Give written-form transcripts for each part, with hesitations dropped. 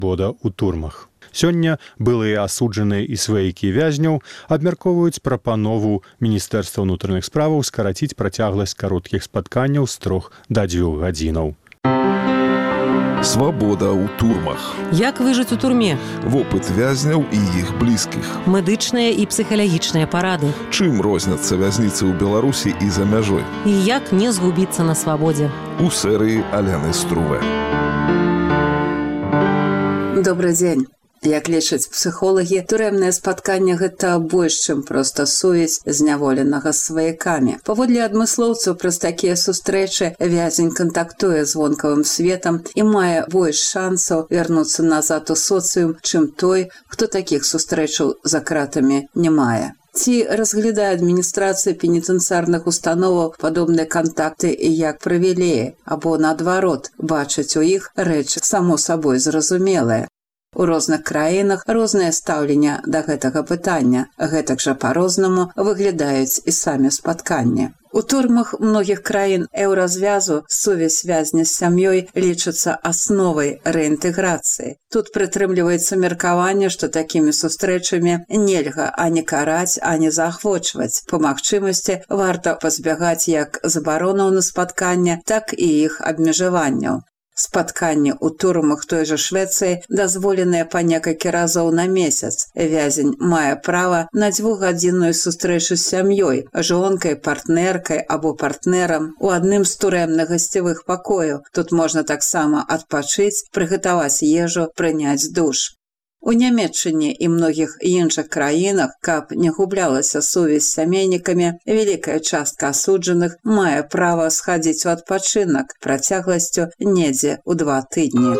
свабода ў турмах. Сёння былыя асуджаныя і сваякі вязняў абмяркоўваюць прапанову Міністэрства ўнутраных справаў скараціць працягласць кароткіх спатканняў з 3 до 2 гадзінаў. Свабода ў турмах. Як выжыць у турме? Вопыт вязняў і іх блізкіх. Медычныя і псіхалагічныя парады. Чым розняцца вязніцы ў Беларусі і за мяжой? І як не згубіцца на свабодзе? У серыі Алены Струве. Добрый дзень. Як лічаць псіхолагі, турэмнае спатканне – гэта больш, чым проста сувязь зняволенага з сваякамі. Паводле адмыслоўцаў, праз такія сустрэчы вязень кантактуе з вонкавым светам і мае больш шансаў вярнуцца назад у соцыум, чым той, хто такіх сустрэчаў за кратамі не мае. Ці разглядае адміністрацыя пенітэнцыярных установаў падобныя кантакты як прывілеі, або, наадварот, бачаць у іх рэчы само сабой зразумелыя. У розных краінах рознае стаўленне да гэтага пытання, гэтак жа па-рознаму выглядаюць і самі спатканні. У турмах многіх краін еўразвязу сувязь вязня з сям'ёй лічыцца асновай рэінтэграцыі. Тут прытрымліваецца меркаванне, што такімі сустрэчамі нельга ані караць, ані заахвочваць. Па магчымасці варта пазбягаць як забаронаў на спаткання, так і іх абмежаванняў. Спатканні ў турмах той жа Швецыі дазволеныя па некалькі разоў на месяц. Вязень мае права на 2-гадзінную сустрэчу з сям'ёй, жонкай, партнеркай або партнерам у адным з турэмных гасцявых пакояў. Тут можна таксама адпачыць, прыгатаваць ежу, прыняць душ. У Нямецчыне і многіх іншых краінах, каб не гублялася сувязь з сямейнікамі, вялікая частка асуджаных мае права схадзіць у адпачынак працягласцю недзе ў 2 тыдні.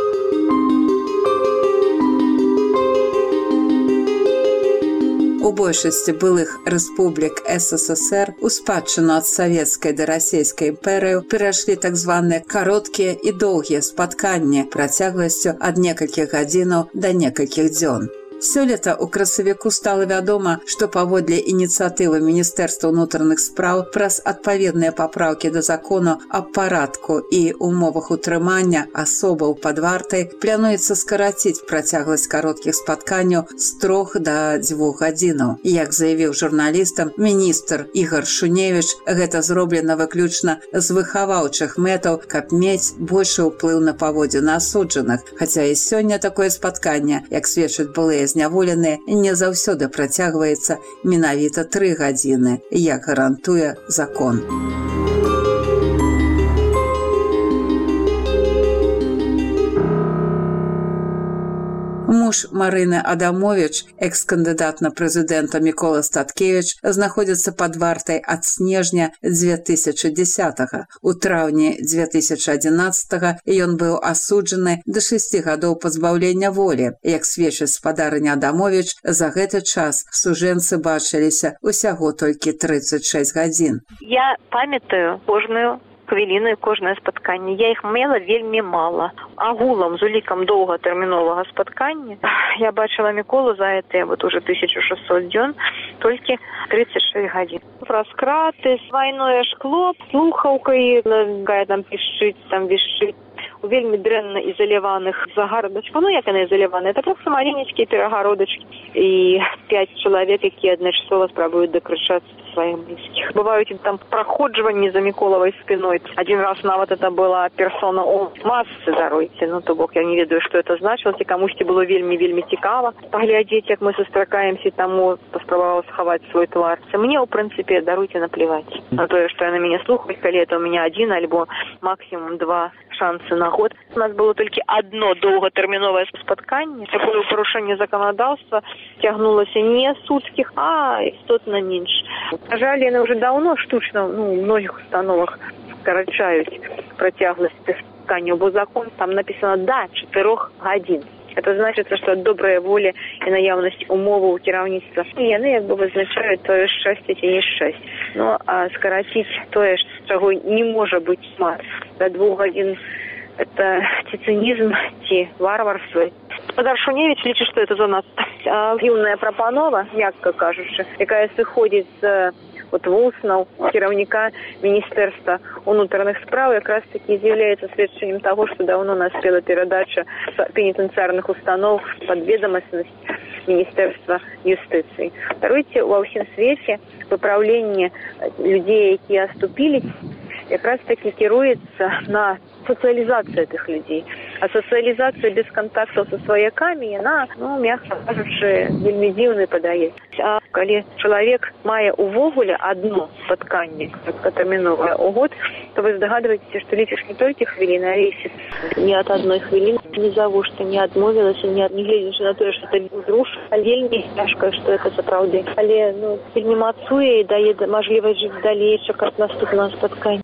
У большасці былых рэспублік СССР у спадчыну ад савецкай да расійскай імперыі перайшлі так званыя кароткія і доўгія спатканні працягласцю ад некалькіх гадзінаў да некалькіх дзён. Сёлета ў красавіку стала вядома, што паводле ініцыятывы Міністэрства ўнутраных спраў праз адпаведныя папраўкі да закону аб парадку і умовах утрымання асобаў пад вартай плануецца скараціць працягласць кароткіх спатканняў з 3 до 2 гадзінаў. Як заявіў журналістам міністр Ігор Шуневіч, гэта зроблена выключна з выхаваўчых мэтаў, каб мець большы ўплыў на паводзіны асуджаных. Хаця і сёння такое спатканне, як сведчаць былыя зняволеныя, не заўсёды працягваецца менавіта 3 гадзіны, як гарантуе закон. Муж Марыны Адамович, экс-кандыдат на прэзідэнта Мікола Статкевіч, знаходзіцца пад вартай ад снежня 2010-го. У траўні 2011-го ён быў асуджаны да 6 гадоў пазбаўлення волі. Як сведчыць спадарыня Адамович, за гэты час сужэнцы бачыліся ўсяго толькі 36 гадзін. Я памятаю кожную хвіліну і кожнае спатканне. Я іх мела вельмі мала. Агулам з улікам доўгатэрміновага спаткання я бачыла Міколу за гэтыя уже 1600 дзён толькі 36 гадзін. Праз краты, свайное шкло, слухаўкай, якая там пішчыць, там вішчыць. У вельмі дрэнна ізаляваных загародачках. Як яны ізаляваныя? Это проста маленечкія перагародачкі. І 5 чалавек, якія адначасова спрабуюць дакрычацца сваіх блізкіх. Бываюць там праходжванні за Міколавай спиной. Один раз нават это была персона о масцы даруйце. То бок, я не ведаю, што это значыла. Ці камусьці было вельмі цікава паглядзець, як мы сустракаемся, таму паспрабавала схаваць свой твар. Мне, у прынцыпе, даруйце наплеваць на тое, што яны мяне слухаюць, калі это у меня 1 альбо максімум 2 шансы на год. У нас было толькі одно доўгатэрміновае спатканне. Такое парушэнне заканадаўства цягнулася не суткіх, а істотна менш. На жаль, яны уже давно штучна у многіх установах скарачаюць працягласць спатканняў, бо закон там написано до 4 гадзін. Это значит, что от доброй воли и наявность умовы у кіраўніцтва яны як бы вызначаюць тое шчасце ці няшчасце. Ну, а скараціць тое, чаго не можа быць шмат до 2 гадзін, это ці цынізм, ці варварства. Спадар Шуневіч лічыць, што это занадта юная прапанова, мякка кажучы, якая сыходзіць з вот вуснаў кіраўніка міністэрства ўнутраных спраў якраз таки з'яўляецца сведчаннем таго, што даўно наспела перадача пенітэнцыярных установ пад ведомасць Міністэрства юстыцыі. Даруйце, ва ўсім свеце выпраўленне людзей, якія аступілись, якраз таки кіруецца на социализация этих людей. А социализация без контактов со сваяками, она, мягко кажучи, вельмі дзіўна падаецца. А калі чалавек мае увогуле одно спатканне кароткатэрміновае ў год, то вы здагадваеце, што лічыш не толькі хвіліны, а весіць. Ні ад адной хвіліны не завушта, не адмовілася, не гледзячы на тое, што ты зруш, а вельмі цяжка, што это сапраўды. Але, вельмі мацуе і дае мажлівасць жыць далей, чакаць наступнага спаткання.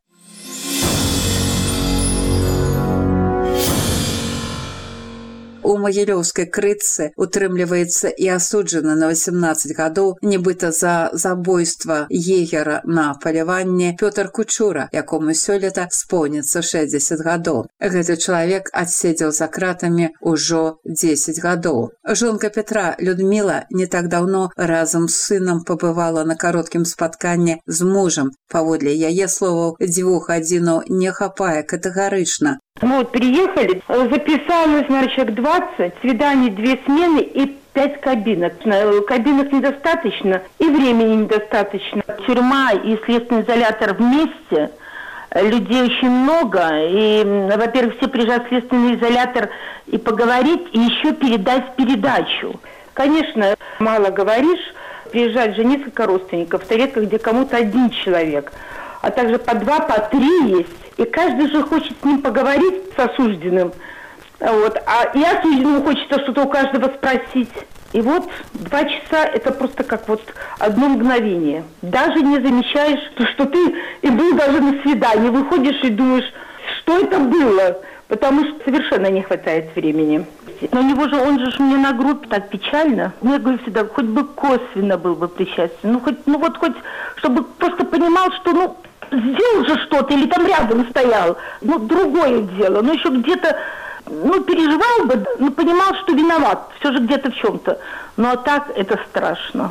У магілёўскай крытцы утрымліваецца і асуджаны на 18 гадоў нібыта за забойства егера на паляванне Пётр Кучура, якому сёлета споўніцца 60 гадоў. Гэты чалавек адседзеў за кратамі ўжо 10 гадоў. Жонка Петра Людміла не так даўно разам з сынам пабывала на кароткім спатканні з мужам. Паводле яе словаў, 2 гадзінаў не хапае катэгарычна. Мы приехали, записалось, человек 20, свиданий 2 смены и 5 кабинок. Кабинок недостаточно и времени недостаточно. Тюрьма и следственный изолятор вместе, людей очень много. И, во-первых, все приезжают в следственный изолятор и поговорить, и еще передать передачу. Конечно, мало говоришь, приезжают же несколько родственников, в редко где кому-то 1 человек, а также по 2, по 3 есть. И каждый же хочет с ним поговорить, с осужденным. И осужденному хочется что-то у каждого спросить. И 2 часа – это просто как одно мгновение. Даже не замечаешь, что ты и был даже на свидании. Выходишь и думаешь, что это было, потому что совершенно не хватает времени. Но он же мне на группе так печально. Я говорю всегда, хоть бы косвенно был бы причастен. Хоть, чтобы просто понимал, что, сделал же что-то или там рядом стоял. Другое дело. Еще где-то, переживал бы, понимал, что виноват. Все же где-то в чем-то. А так это страшно.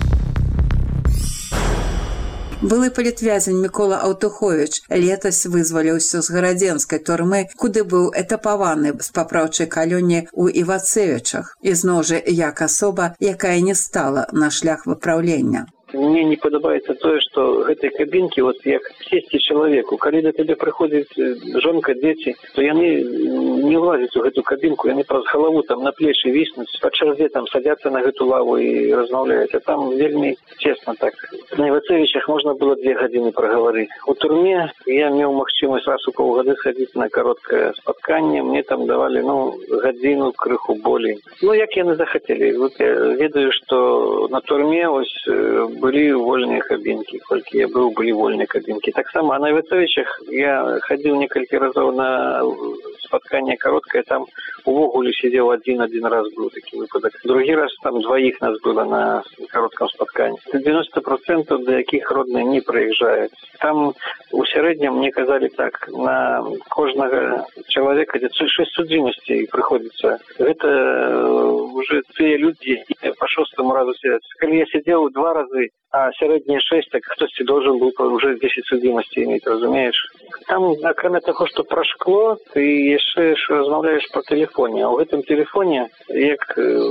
Былы палітвязень Мікола Аўтуховіч летась вызваліўся з гарадзенскай турмы, куды быў этапаваны з папраўчай калоніі ў Івацевічах. І зноў жа як асоба, якая не стала на шлях выпраўлення. Мне не падабаецца тое, што гэтай кабінкі, як сесці чалавеку, калі да табе прыходзіць жонка, дзеці, то яны не ўлазяць у гэту кабінку, яны праз галаву там на плечы віснуць, па чарзе там садзяцца на гэту лаву і размаўляюць, а там вельмі цесна так. На Івацевічах можна было 2 гадзіны прагаварыць. У турме я меў магчымасць раз у паўгады схадзіць на кароткае спатканне, мне там давалі, гадзіну крыху болей. Як яны захацелі. Я ведаю, што на турме былі вольныя кабінкі, колькі я быў, былі вольныя кабінкі. Таксама на Івацевічах я хадзіў некалькі разоў на спатканне кароткае, там увогуле сидзеў один раз быў такі выпадак. Другі раз там 2 нас было на кароткім спатканні. 90% да якіх родныя не прыязджаюць. Там у сярэднім мне казалі так, на кожнага чалавека 6 судзімасцей прыходзіцца. Гэта уже тыя людзі, якія па 6-му разу сядзяць. Калі я сидзеў 2 разы, а сярэднія 6, так хтосьці должен был уже 10 судзімасцей иметь, разумееш? Там, акрамя таго, што пра шкло, ты яшчэ размаўляеш па тэлефоне. А ў гэтым тэлефоне, як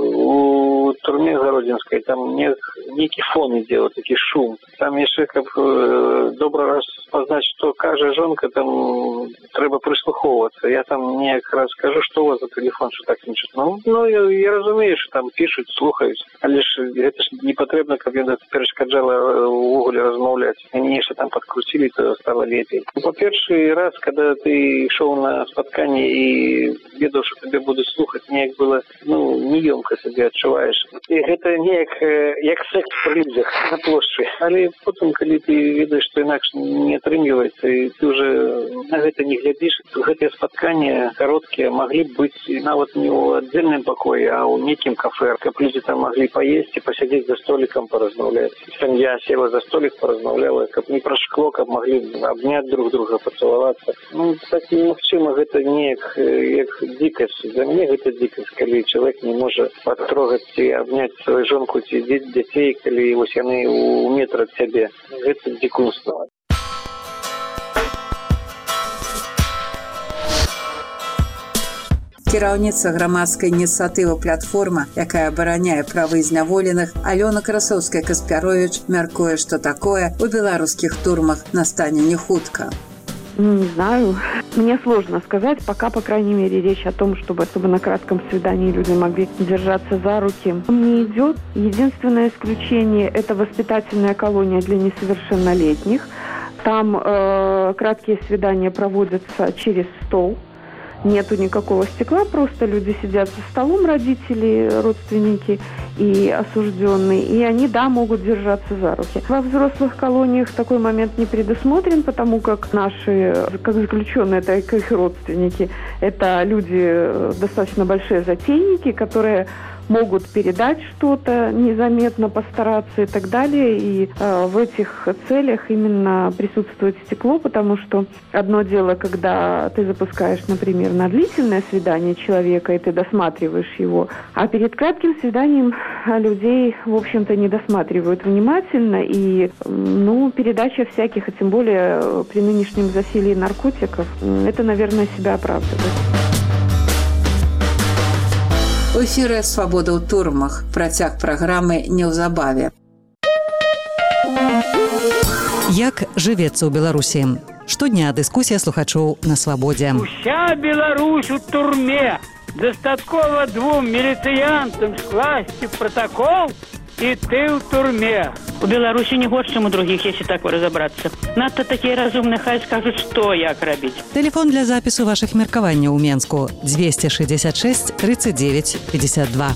у турме гародзінскай, там нейкі фон ідзе, такі шум. Там яшчэ, каб добра распазнаць, што кажа жонка, там трэба прыслухоўвацца. Я там неяк раскажу, што у вас за тэлефон, што так не чутно. Я разумею, што там пішуць, слухаюць, але ж гэта ж не патрэбна, каб яна перашкаджала ўвогуле размаўляць. Яны нешта там падкруцілі, то стала лепей. Па-першы раз, када ты ішоў на спатканне і ведаў, што тебе будуць слухаць, неяк было, неёмка сабе адчуваеш. І гэта неяк як секс пры людзях на плошчы. Але потым, калі ты ведаеш, што інакш не атрымліваецца, і ты уже на гэта не глядзіш, то гэтыя спатканні кароткія маглі б быць нават не ў аддзельным пакоі, а ў неким кафе, каб люди там могли поесть и посидеть за столиком, поразмаўляць. Сям'я села за столик, поразмаўляла, каб не праз шкло, каб могли обнять друг друга, поцеловаться. Ну, так немагчыма, гэта неяк як дзікасць. Для мяне гэта дзікасць, калі чалавек не можа патрогаць ці абняць сваю жонку ці дзяцей, калі вось яны у метр ад цябе. Гэта дзікунства. Кіраўніца грамадскай ініцыятывы «Платформа», якая абараняе правы зняволеных, Алёна Красовская-Каспяровіч мяркуе, што такое у беларускіх турмах настане не хутка. Не знаю. Мне сложно сказать. Пока, по крайней мере, речь о том, чтобы на кратком свидании люди могли держаться за руки, не идет. Единственное исключение – это воспитательная колония для несовершеннолетних. Там краткие свидания проводятся через стол. Нету никакого стекла, просто люди сидят за столом, родители, родственники и осужденные, и они, да, могут держаться за руки. Во взрослых колониях такой момент не предусмотрен, потому как наши, как заключенные, так и их родственники, это люди достаточно большие затейники, которые могут передать что-то, незаметно постараться и так далее. И в этих целях именно присутствует стекло, потому что одно дело, когда ты запускаешь, например, на длительное свидание человека, и ты досматриваешь его, а перед кратким свиданием людей, в общем-то, не досматривают внимательно, и, передача всяких, и тем более при нынешнем засилии наркотиков, это, наверное, себя оправдывает. У эфіры «Свабода ў турмах». Працяг праграмы неўзабаве. Як жывецца ў Беларусі? Штодня дыскусія слухачоў на Свабодзе. Уся Беларусь у турме. Дастаткова 2 міліцыянтам скласці протокол, і ты ў турме. У Беларусі не горш, чым у другіх, если так разобраться. Надто такие разумные, хай скажут, что як рабіць. Телефон для запісу ваших меркаванняў у Менску 266 39 52.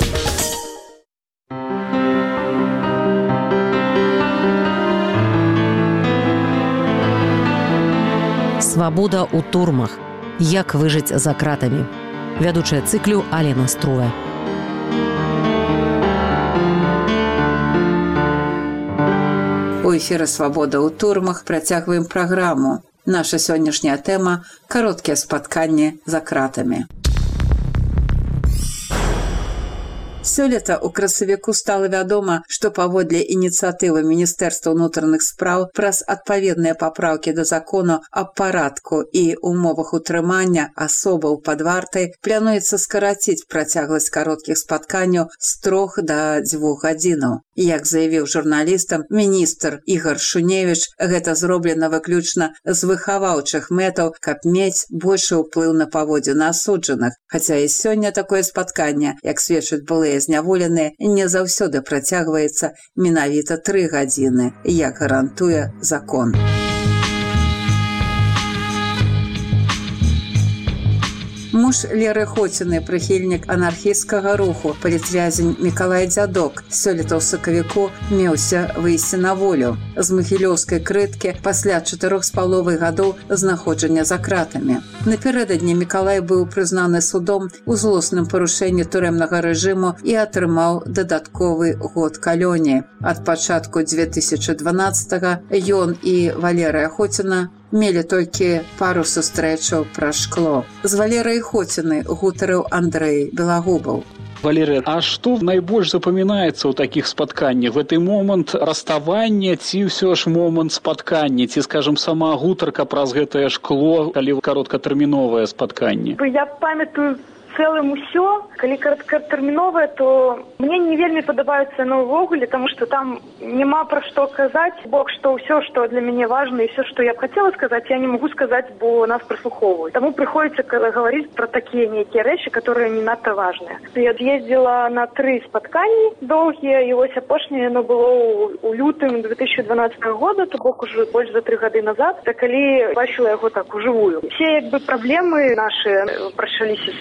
Свабода ў турмах. Як выжыць за кратамі. Вядучая цыклю Алена Струве. У эфіры «Свабода ў турмах» працягваем праграму. Наша сённяшняя тэма – кароткія спатканні за кратамі. Сёлета ў красавіку стала вядома, што паводле ініцыятывы Міністэрства ўнутраных спраў праз адпаведныя папраўкі да закону аб парадку і умовах утрымання асобаў пад вартай плануецца скараціць працягласць кароткіх спатканняў з 3 да 2 гадзінаў. Як заявіў журналістам міністр Ігар Шуневіч, гэта зроблена выключна з выхаваўчых мэтаў, каб мець большы ўплыў на паводзіны асуджаных. Хаця і сёння такое спатканне, як сведчаць былыя зняволеныя, не заўсёды працягваецца менавіта 3 гадзіны, як гарантуе закон. Муж Леры Хоціны, прыхільнік анархісцкага руху, палітвязень Мікалай Дзядок, сёлета ў сакавіку меўся выйсці на волю з магілёўскай крыткі пасля 4,5 гадоў знаходжання за кратамі. Напярэдадні Мікалай быў прызнаны судом у злосным парушэнні турэмнага рэжыму і атрымаў дадатковы год калоніі. Ад пачатку 2012-го ён і Валерыя Хоціна мелі толькі пару сустрэчаў праз шкло. З Валерай Хоцінай гутарыў Андрэй Белагубаў. Валерия, а что найбольш запоминается у таких спатканнях? Гэты момант расставання ці ўсё ж момант спаткання, ці, скажем, сама гутарка праз гэтае шкло, калі кароткатэрміновае спатканне? Я памятаю цэлым усё. Калі кароткатэрміновае, то мне не вельмі падабаецца ўвогуле, таму што там няма пра што казаць, бок што ўсё, што для мяне важна, і ўсё, што я б хацела сказаць, я не магу сказаць, бо нас прыслухоўваюць. Таму прыходзіцца гаварыць пра такія нейкія рэчы, которые не надта важныя. Я з'ездзіла на 3 спатканні доўгія, і вось апошняе яно было у лютым 2012 года, то бок ужо больш за 3 гады назад, калі бачыла яго так ужывую. Все праблемы нашы пачаліся з 2012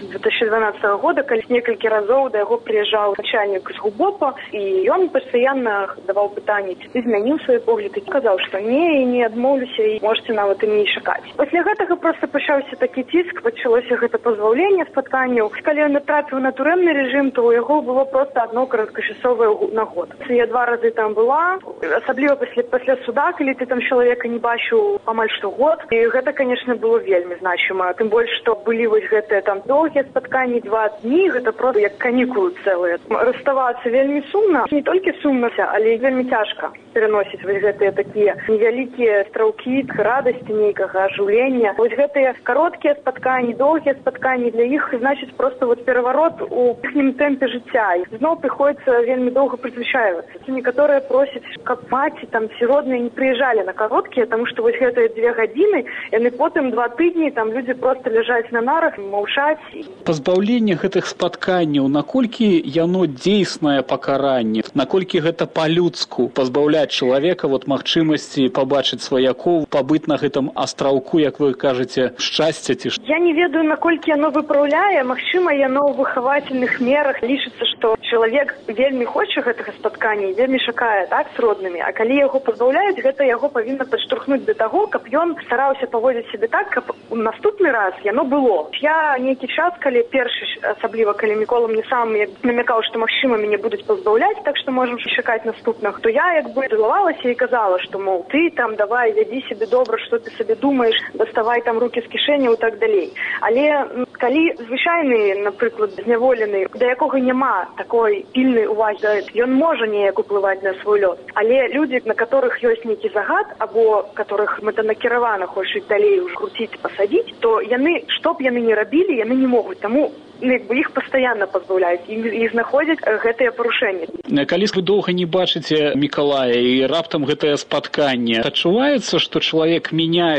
2012 года, калі некалькі разоў да яго прыязджаў начальнік з ГУБОПа, і ён пастаянна даваў пытанні, ці змяніў свой погляд, і казаў, што не, і не адмоўлюся, і можете нават і не чакаць. Пасля гэтага проста пачаўся такі ціск, пачалося гэта пазваўленне спатканняў. Калі ён натрапіў на турэмны рэжым, то ў яго было проста адно кароткачасовае на год. Я 2 разы там была, асабліва пасля суда, калі ты там чалавека не бачыў амаль што год. І гэта, конечно, было вельмі значыма. Тым больш, што былі вось гэтыя там доўгія спатканні, 2 дні, гэта просто як канікулы цэлыя. Расставацца вельмі сумна, не толькі сумна, але і вельмі цяжка пераносіць вось гэтыя такія невялікія страўкі радасці нейкага ажыўлення. Вось гэтыя кароткія спатканні, доўгія спатканні, для іх значыць просто вот пераварот у іхнім тэмпе жыцця. І зноў прыходзіцца вельмі доўга прызвычайвацца. Некаторыя просяць, каб маці там ці родныя не прыязджалі на кароткія, таму што вось гэтыя 2 гадзіны, яны потым 2 тыдні, там людзі проста ляжаць на нарах, маўчаць. Пазбаўленне гэтых спатканняў, наколькі яно дзейснае пакаранне, наколькі гэта па-людску пазбаўляць чалавека вот магчымасці пабачыць сваякоў, пабыць на гэтым астраўку, як вы кажаце, шчасця ці што? Я не ведаю, наколькі яно выпраўляе, магчыма, яно ў выхавательных мерах. Лічыцца, што чалавек вельмі хоча гэтага спаткання, вельмі чакае, так, з роднымі, а калі яго пазбаўляюць, гэта яго павінна падштурхнуць да таго, каб ён стараўся паводзіць сябе так, каб у наступны раз яно было. Я нейкі час, калі першы, асабліва калі Мікола мне сам намякаў, што магчыма мяне будуць пазбаўляць, так што можам чакаць наступных, то я як бы дылавалася і казала, што мол, ты там давай, вядзі сябе добра, што ты сабе думаеш, даставай там рукі з кішэняў і так далей. Але калі звычайны, напрыклад, зняволены, да якога няма такой пільнай увагі, ён можа неяк уплываць на свой лёс. Але людзі, на которых ёсць нейкі загад, або которых мэтанакіравана хочуць далей уже круціць, пасадзіць, то яны, што б яны не рабілі, яны не могуць. Таму іх пастаянна пазбаўляюць і знаходзяць гэтыя парушэнні. Калі вы доўга не бачыце Мікалая і раптам гэтае спатканне, адчуваецца, што чалавек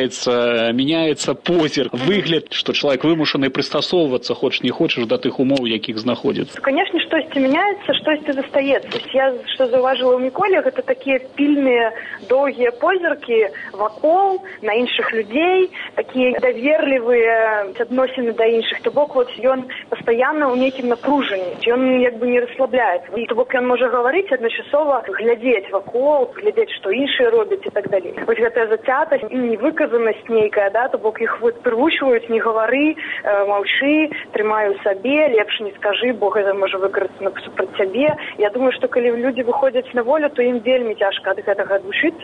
мяняецца позірк, выгляд, што чалавек вымушаны прыстасоўвацца, хоч не хочаш, да тых умоў, якіх знаходзіцца? Канешне, штосьці мяняецца, штосьці застаецца. Я што заўважыла ў Міколе, гэта такія пільныя доўгія позіркі вакол, на іншых людзей, такія даверлівыя адносіны да іншых. То бок вот ён пастаянна ў нейкім напружанні. Ён як бы не расслабляецца. То бок ён можа гаварыць адначасова, глядзець вакол, глядзець, што іншыя робяць і так далей. Вось гэтая зацятасць і невыказанасць нейкая, да, то бок іх вот прывучваюць, не гавары, маўчы, трымаю сабе, лепш не скажы, бо гэта можа выкарыстана супраць цябе. Я думаю, што калі людзі выходзяць на волю, то ім вельмі цяжка ад гэтага адвучыцца.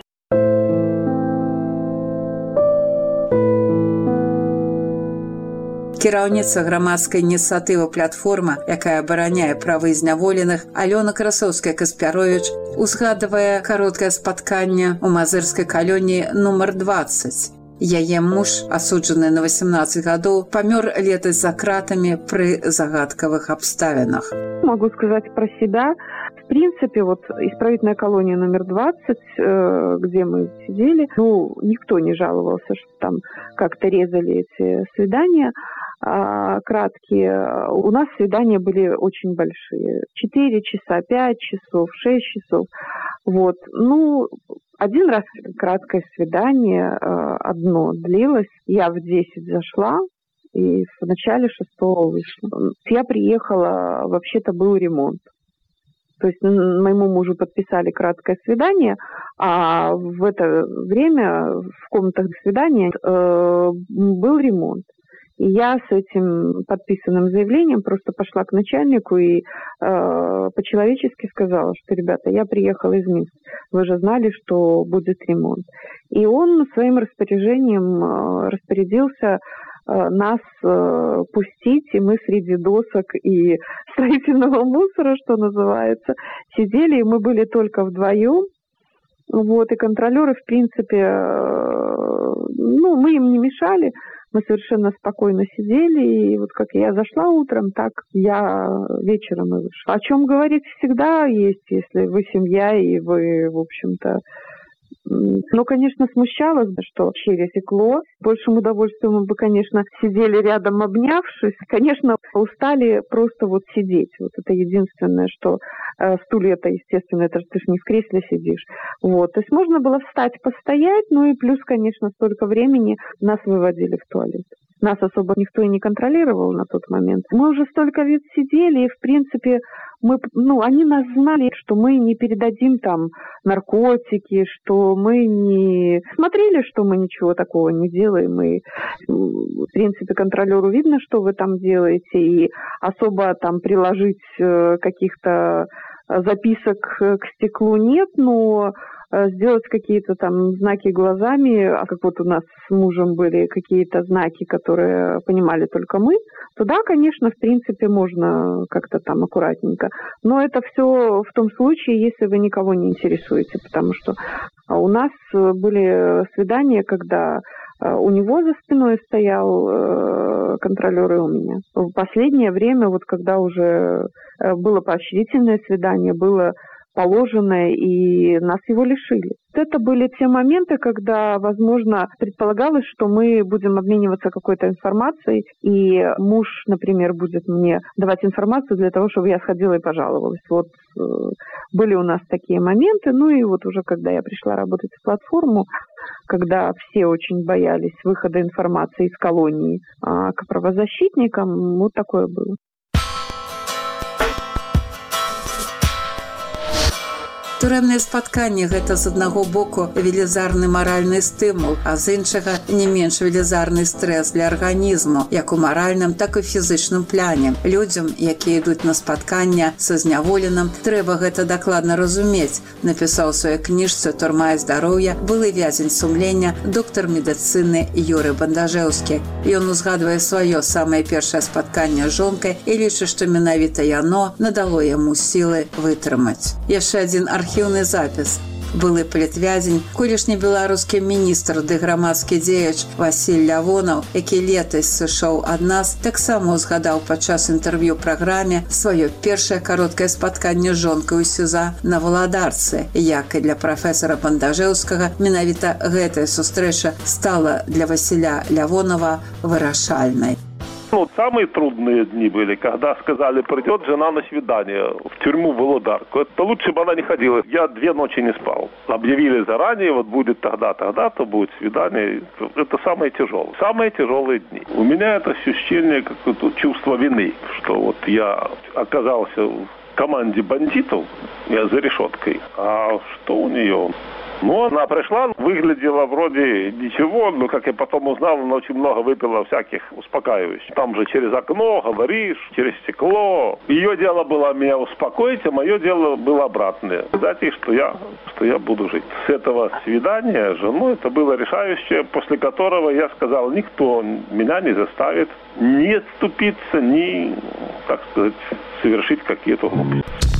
Кіраўніца грамадскай ініцыятывы «Платформа», якая абараняе правы зняволеных, Алёна Красоўская-Каспяровіч узгадвае кароткае спатканне ў мазырскай калоніі нумар 20. Яе муж, асуджаны на 18 гадоў, памёр летась за кратамі пры загадкавых абставінах. Могу сказать про себя. В принципе, вот исправительная колония номер 20, где мы сидели, никто не жаловался, что там как-то резали эти свидания краткие. У нас свидания были очень большие. 4 часа, 5 часов, 6 часов. Вот. Один раз краткое свидание одно длилось. Я в 10 зашла и в начале 6 вышла. Я приехала, вообще-то был ремонт. То есть моему мужу подписали краткое свидание, а в это время в комнатах свидания был ремонт. И я с этим подписанным заявлением просто пошла к начальнику и по-человечески сказала, что, ребята, я приехала из Минска, вы же знали, что будет ремонт. И он своим распоряжением распорядился нас пустить, и мы среди досок и строительного мусора, что называется, сидели, и мы были только вдвоем. Вот, и контролеры, в принципе, мы им не мешали, мы совершенно спокойно сидели, и вот как я зашла утром, так я вечером и вышла. О чем говорить всегда есть, если вы семья, и вы, в общем-то... конечно, смущало, что через стекло. С большим удовольствием мы бы, конечно, сидели рядом, обнявшись. Конечно, устали просто вот сидеть. Вот это единственное, что стулья-то, естественно, это же ты ж не в кресле сидишь. Вот. То есть можно было встать, постоять, и плюс, конечно, столько времени нас выводили в туалет. нас особо никто и не контролировал на тот момент. Мы уже столько лет сидели, и, в принципе, они нас знали, что мы не передадим там наркотики, что мы не смотрели, что мы ничего такого не делаем. И, в принципе, контролеру видно, что вы там делаете, и особо там приложить каких-то записок к стеклу нет, но сделать какие-то там знаки глазами, а как вот у нас с мужем были какие-то знаки, которые понимали только мы, то да, конечно, в принципе, можно как-то там аккуратненько. Но это все в том случае, если вы никого не интересуете, потому что у нас были свидания, когда у него за спиной стоял контролер и у меня. В последнее время, вот когда уже было поощрительное свидание, было положенное, и нас его лишили. Это были те моменты, когда, возможно, предполагалось, что мы будем обмениваться какой-то информацией, и муж, например, будет мне давать информацию для того, чтобы я сходила и пожаловалась. Вот были у нас такие моменты. Ну и вот уже когда я пришла работать в платформу, когда все очень боялись выхода информации из колонии к правозащитникам, вот такое было. Турэмныя спатканні гэта з аднаго боку велізарны маральны стымул, а з іншага не менш велізарны стрэс для арганізму, як у маральным, так і фізычным пляне. Людзям, якія ідуць на спаткання са зняволеным, трэба гэта дакладна разумець, напісаў у сваёй кніжцы «Турма і здароўе» былы вязень сумлення, доктар медыцыны Юрый Бандажэўскі. Ён узгадвае сваё самае першае спатканне з жонкай і лічыць, што менавіта яно надало яму сілы вытрымаць. Яшчэ адзін архіўны запіс. Былы палітвязень, колішні беларускі міністр ды грамадскі дзеяч Васіль Лявонаў, які летась сышоў ад нас, таксама узгадаў падчас інтэрв'ю праграме сваё першае кароткае спатканне з жонкай у СІЗА на Валадарцы. Як і для прафесара Бандажэўскага, менавіта гэтая сустрэча стала для Васіля Лявонова вырашальнай. Самые трудные дни были, когда сказали, придет жена на свидание в тюрьму в Володарку. Это лучше бы она не ходила. Я 2 ночи не спал. Объявили заранее, вот будет тогда-то будет свидание. Это самые тяжелые дни. У меня это ощущение, какое-то чувство вины, что вот я оказался в команде бандитов, я за решеткой. А что у нее? Она пришла, выглядела вроде ничего, но, как я потом узнал, она очень много выпила всяких успокаивающих. Там же через окно говоришь, через стекло. Ее дело было меня успокоить, а мое дело было обратное. Сказать ей, что я буду жить. С этого свидания с женой это было решающее, после которого я сказал, никто меня не заставит ни отступиться, ни, так сказать, совершить какие-то глупости.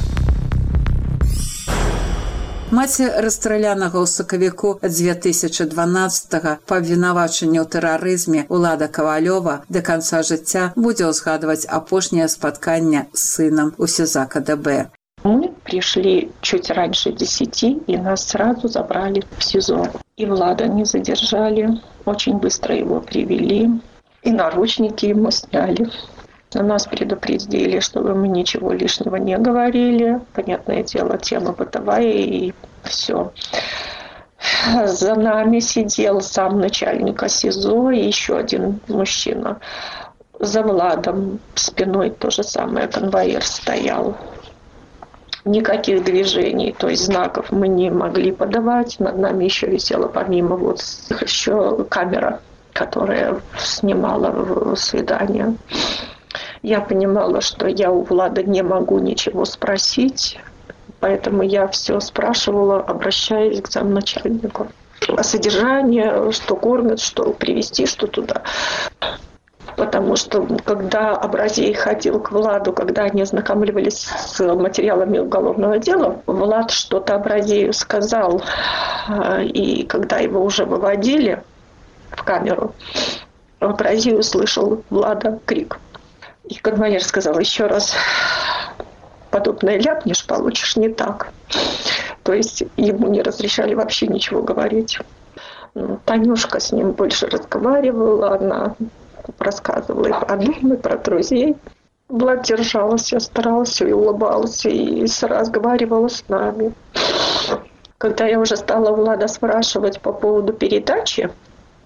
Маці расстралянага ў сакавіку 2012-го па абвінавачанні ў тэрарызме Улада Кавалёва да канца жыцця будзе ўзгадваць апошняе спатканне з сынам у СІЗА КДБ. Мы пришли чуть раньше 10, и нас сразу забрали в СИЗО. И Влада не задержали, очень быстро его привели, и наручники ему сняли. Нас предупредили, чтобы мы ничего лишнего не говорили. Понятное дело, тема бытовая и все. За нами сидел сам начальника СИЗО и еще один мужчина. За Владом спиной то же самое конвоир стоял. Никаких движений, то есть знаков мы не могли подавать. Над нами еще висела помимо вот еще камера, которая снимала свидание. Я понимала, что я у Влада не могу ничего спросить, поэтому я все спрашивала, обращаясь к замначальнику. Содержание, что кормят, что привезти, что туда. Потому что когда Абразей ходил к Владу, когда они ознакомливались с материалами уголовного дела, Влад что-то Абразею сказал, и когда его уже выводили в камеру, Абразей услышал Влада крик. И конвоир сказал, еще раз подобное ляпнешь, получишь не так. То есть ему не разрешали вообще ничего говорить. Танюшка с ним больше разговаривала, она рассказывала и про дом, и про друзей. Влад держался, старался и улыбался, и разговаривала с нами. Когда я уже стала Влада спрашивать по поводу передачи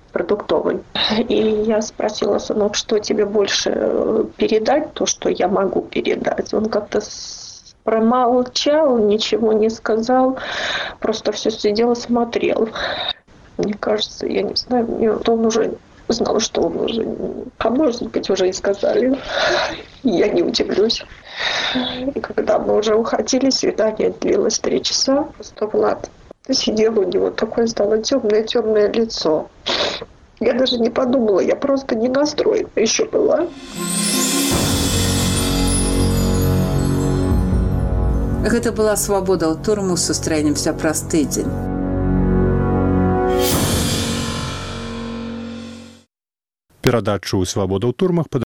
продуктовый. И я спросила: сынок, что тебе больше передать, то, что я могу передать? Он как-то промолчал, ничего не сказал, просто все сидел и смотрел. Мне кажется, я не знаю, он уже знал, что он уже, а может быть, уже и сказали. Я не удивлюсь. И когда мы уже уходили, свидание длилось 3 часа, просто Влад сидел, у него такое стало темное лицо. Я даже не подумала, я просто не настроена еще была. Гэта была «Свабода ў турму». Сустрэнемся праз тыдзень. Перадачу «Свабода ў турмах»